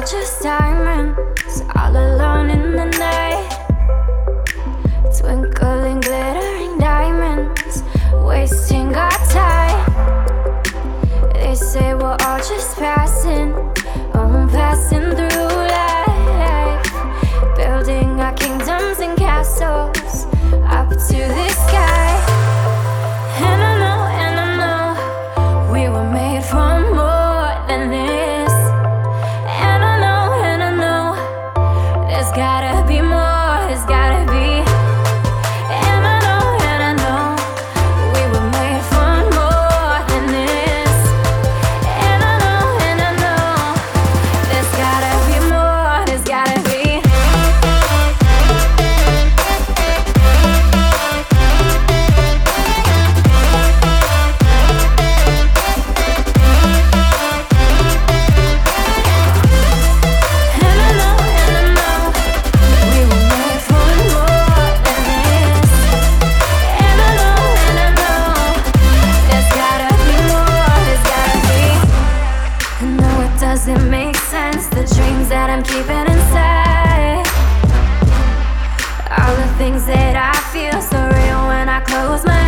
just diamonds, all alone in the night. Twinkling, glittering diamonds, wasting our time. They say we're all just passing, passing through life, building our kingdoms and castles up to the sky. And I know, we were made for more than this. And I know, there's gotta be more, there's gotta be. And I know, we were made for more than this. And I know, there's gotta be more, there's gotta be. Doesn't make sense, the dreams that I'm keeping inside. All the things that I feel so real when I close my